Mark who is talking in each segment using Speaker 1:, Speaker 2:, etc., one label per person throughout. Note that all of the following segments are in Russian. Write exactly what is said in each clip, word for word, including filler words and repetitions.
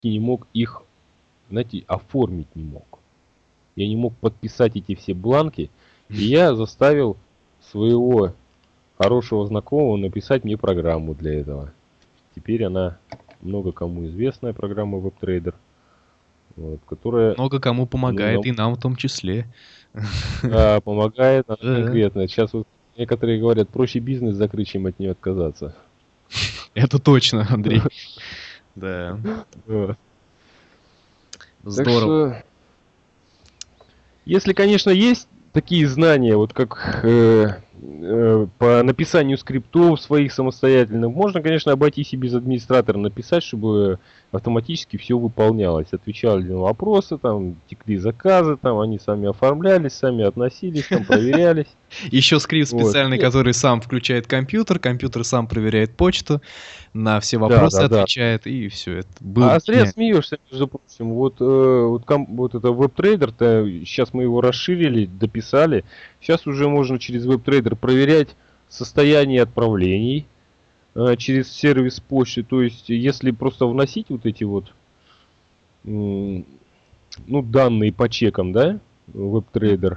Speaker 1: не мог их, знаете, оформить не мог. Я не мог подписать эти все бланки, и я заставил своего хорошего знакомого написать мне программу для этого. Теперь она много кому известная программа WebTrader, вот, которая
Speaker 2: Много кому помогает,
Speaker 1: ну,
Speaker 2: и нам в том числе.
Speaker 1: да, помогает она
Speaker 2: Да.
Speaker 1: конкретно. Сейчас вот некоторые говорят, проще бизнес закрыть, чем от нее отказаться.
Speaker 2: Это точно, Андрей. Да.
Speaker 1: Вот. Так
Speaker 2: Здорово.
Speaker 1: что, если, конечно, есть такие знания, вот как э, э, по написанию скриптов своих самостоятельных, можно, конечно, обойтись и без администратора написать, чтобы автоматически все выполнялось. Отвечали на вопросы, там, текли заказы, там, они сами оформлялись, сами относились, там, проверялись.
Speaker 2: Еще скрипт
Speaker 1: Вот.
Speaker 2: специальный, который сам включает компьютер, компьютер сам проверяет почту, на все
Speaker 1: Да,
Speaker 2: вопросы
Speaker 1: да, да.
Speaker 2: отвечает, и все. Это было
Speaker 1: А зря
Speaker 2: гениально.
Speaker 1: смеешься, между прочим. Вот, э, вот, ком- вот это WebTrader-то, сейчас мы его расширили, дописали. Сейчас уже можно через WebTrader проверять состояние отправлений э, через сервис почты. То есть, если просто вносить вот эти вот м, ну, данные по чекам, да, WebTrader,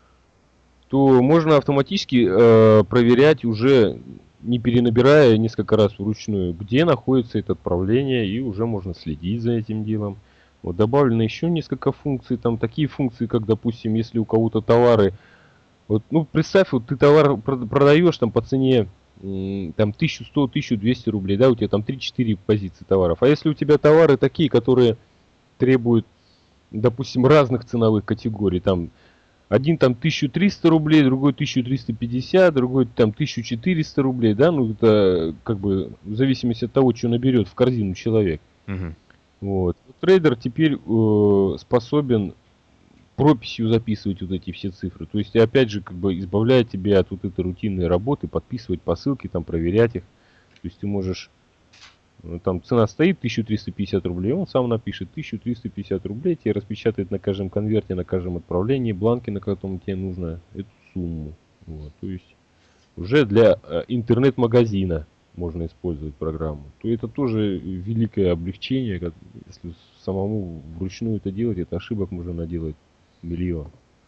Speaker 1: то можно автоматически э, проверять уже, не перенабирая несколько раз вручную, где находится это отправление, и уже можно следить за этим делом. Вот добавлено еще несколько функций, там такие функции, как, допустим, если у кого-то товары, вот, ну, представь, вот ты товар продаешь там по цене м, там тысяча сто - тысяча двести рублей, да, у тебя там три-четыре позиции товаров. А если у тебя товары такие, которые требуют, допустим, разных ценовых категорий, там один там тысяча триста рублей, другой тысяча триста пятьдесят, другой там тысяча четыреста рублей, да, ну это как бы в зависимости от того, что наберет в корзину человек.
Speaker 2: Мгм.
Speaker 1: Вот. Трейдер теперь э, способен прописью записывать вот эти все цифры. То есть, опять же, как бы избавляет тебя от вот этой рутинной работы, подписывать посылки, там проверять их. То есть ты можешь, ну, там цена стоит тысяча триста пятьдесят рублей, он сам напишет тысяча триста пятьдесят рублей, тебе распечатает на каждом конверте, на каждом отправлении, бланке, на котором тебе нужно эту сумму. Вот, то есть уже для э, интернет-магазина можно использовать программу. То это тоже великое облегчение, как, если самому вручную это делать, это ошибок можно наделать миллион.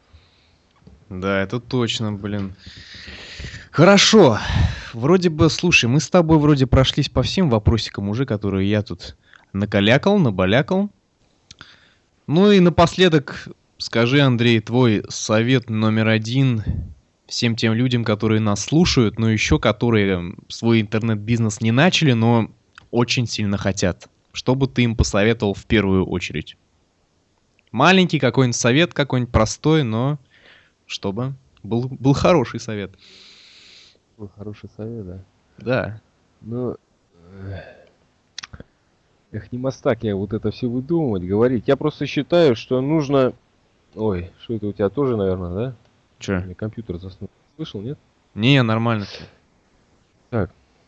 Speaker 2: Да, это точно, блин. Хорошо. Вроде бы, слушай, мы с тобой вроде прошлись по всем вопросикам уже, которые я тут накалякал, набалякал. Ну и напоследок скажи, Андрей, твой совет номер один всем тем людям, которые нас слушают, но еще которые свой интернет-бизнес не начали, но очень сильно хотят. Что бы ты им посоветовал в первую очередь? Маленький какой-нибудь совет, какой-нибудь простой, но чтобы был, был хороший совет.
Speaker 1: Ой, хороший совет, да?
Speaker 2: Да.
Speaker 1: Ну, эх, не мастак я вот это все выдумывать, говорить. Я просто считаю, что нужно... Ой, что это у тебя тоже, наверное, да?
Speaker 2: Че?
Speaker 1: У меня компьютер заснул. Слышал, нет?
Speaker 2: Не, нормально.
Speaker 1: Так.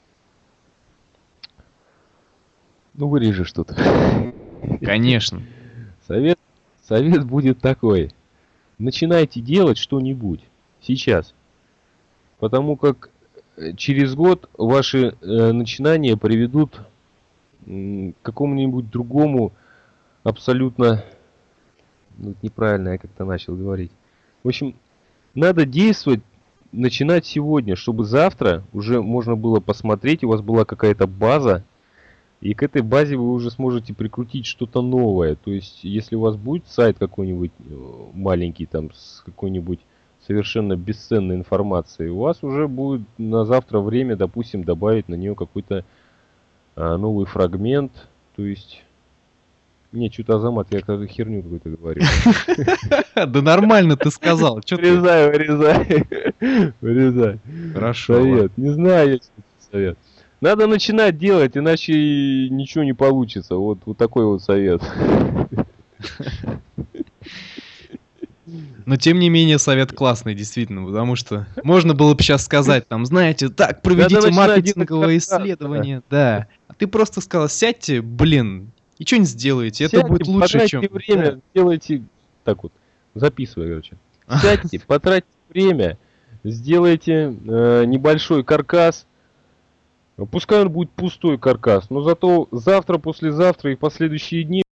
Speaker 1: Ну, вырежешь тут.
Speaker 2: Конечно.
Speaker 1: Совет, совет будет такой. Начинайте делать что-нибудь сейчас. Потому как через год ваши э, начинания приведут м, к какому-нибудь другому абсолютно... Ну, это неправильно я как-то начал говорить. В общем, надо действовать, начинать сегодня, чтобы завтра уже можно было посмотреть, у вас была какая-то база, и к этой базе вы уже сможете прикрутить что-то новое. То есть, если у вас будет сайт какой-нибудь маленький, там, с какой-нибудь совершенно бесценной информацией, у вас уже будет на завтра время, допустим, добавить на нее какой-то а, новый фрагмент. То есть... Не, что-то Азамат, я как херню какую-то говорю.
Speaker 2: Да нормально ты сказал.
Speaker 1: Вырезай, вырезай. Вырезай.
Speaker 2: Хорошо.
Speaker 1: Совет. Не знаю я, что совет. Надо начинать делать, иначе ничего не получится. Вот, вот такой вот совет.
Speaker 2: Но тем не менее совет классный, действительно, потому что можно было бы сейчас сказать, там, знаете, так, проведите маркетинговое исследование, да. А ты просто сказал, сядьте, блин, и что-нибудь сделаете, это будет лучше, чем...
Speaker 1: время, делайте... Так вот, записывай, короче. Сядьте, потратьте время, сделайте э, небольшой каркас, Пускай он будет пустой каркас, но зато завтра, послезавтра и последующие дни